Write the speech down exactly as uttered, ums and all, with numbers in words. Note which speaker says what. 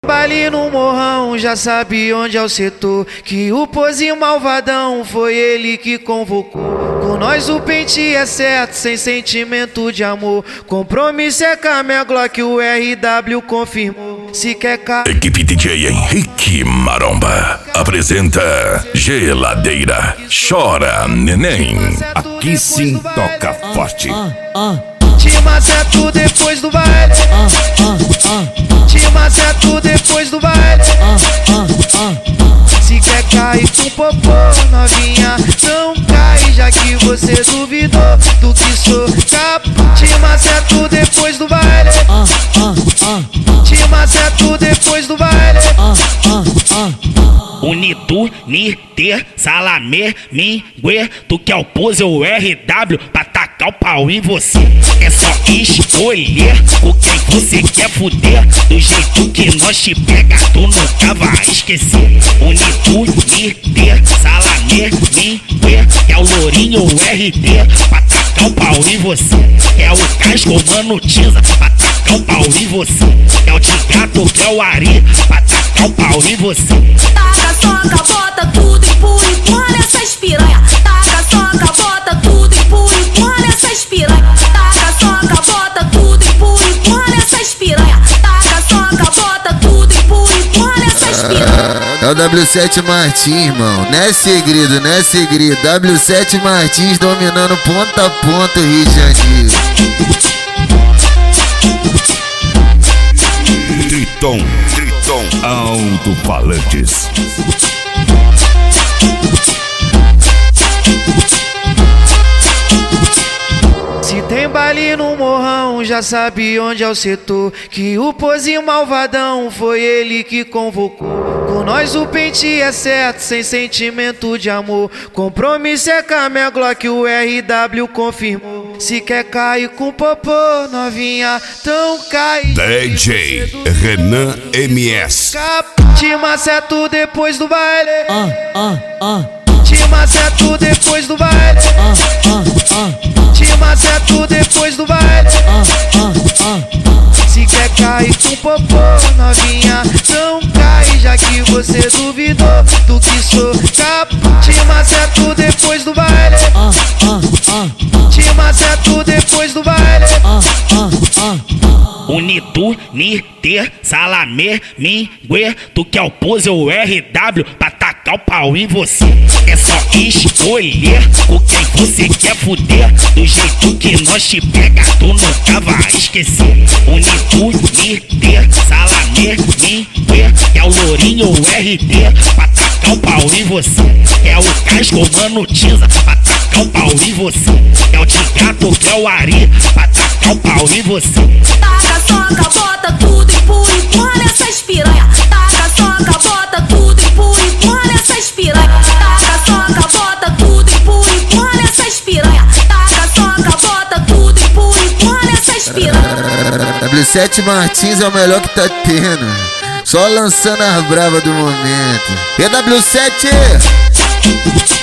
Speaker 1: Ali no morrão, já sabe onde é o setor. Que o pozinho malvadão foi ele que convocou. Com nós o pente é certo, sem sentimento de amor. Compromisso é com a minha Glock, o R W confirmou. Se quer ca...
Speaker 2: Equipe D J Henrique Maromba apresenta Geladeira Chora Neném. Aqui sim toca forte.
Speaker 1: Te maceto depois do baile. Te maceto depois do baile. Se quer cair com popô, novinha, não cai, já que você duvidou do que sou capaz. Te maceto depois do baile. Te maceto depois do baile.
Speaker 3: Unitu, Niter, Salamé, Mingue, tu quer o pose ou R W pra tacar o pau em você. É só escolher com quem você quer fuder. Do jeito que nós te pega, tu nunca vai esquecer. Unitu, Niter, Salamé, Mingue, é o lourinho ou R D pra tacar o pau em você. É o casco, mano, Tiza pra tacar o pau em você. É o de gato, que é o Ari pra tacar o pau em você.
Speaker 4: Taca, soca, bota tudo, empurra, empurra nessas piranha. Taca, soca, bota tudo, empurra, empurra nessas piranha. Taca, soca, bota tudo, empurra, empurra nessas piranha. Taca, soca, bota tudo, empurra, empurra nessas piranha.
Speaker 5: É o W sete Martins, irmão. Não é segredo, não é segredo. W sete Martins dominando ponta a ponta o Rio de Janeiro.
Speaker 2: Triton, Triton, alto-falantes.
Speaker 1: Se tem baile no morrão, já sabe onde é o setor. Que o pozinho malvadão foi ele que convocou. Com nós o pente é certo, sem sentimento de amor. Compromisso é com a minha Glock, o R W confirmou. Se quer cair com popô, novinha, então cai.
Speaker 2: D J Renan M S.
Speaker 1: Te maceto depois do baile. Te maceto depois do baile. Te maceto depois do baile. Se quer cair com popô, novinha, não cai, já que você duvidou do que sou capaz. Te maceto depois do baile. Te maceto depois do baile.
Speaker 3: Unitu, Niter, Salamé, Mingue, tu quer o pose ou R W pra tacar o pau em você. É só escolher com quem você quer fuder. Do jeito que nós te pega, tu nunca vai esquecer. Unitu, Niter, Salamé, Mingue, é o lourinho ou R D pra tacar o pau em você. É o casco, mano, Tiza pra tacar o pau em você. É o de gato, que é o Ari pra tacar o pau em você.
Speaker 4: Taca, soca, bota tudo, empurra, empurra nessas piranha. Taca, soca, bota tudo, empurra, empurra nessas piranha. Taca, soca, bota tudo, empurra, empurra nessas piranha. Taca, soca, bota tudo, empurra, empurra nessas piranha.
Speaker 5: W sete Martins é o melhor que tá tendo. Só lançando as bravas do momento. E W sete